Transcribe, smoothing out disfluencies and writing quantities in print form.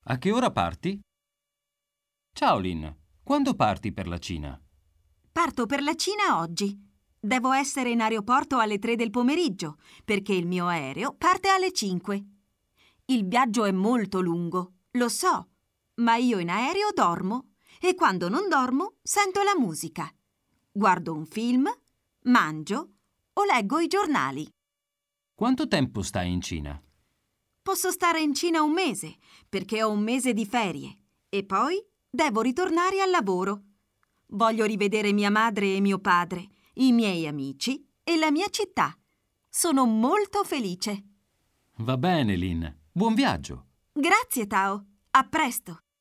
A che ora parti? Ciao Lin, quando parti per la Cina? Parto per la Cina oggi. Devo essere in aeroporto alle 3 del pomeriggio, perché il mio aereo parte alle 5. Il viaggio è molto lungo, lo so, ma io in aereo dormo e quando non dormo sento la musica. Guardo un film, mangio o leggo i giornali. Quanto tempo stai in Cina? Posso stare in Cina un mese, perché ho un mese di ferie, e poi devo ritornare al lavoro. Voglio rivedere mia madre e mio padre, i miei amici e la mia città. Sono molto felice. Va bene, Lin. Buon viaggio! Grazie, Tao. A presto.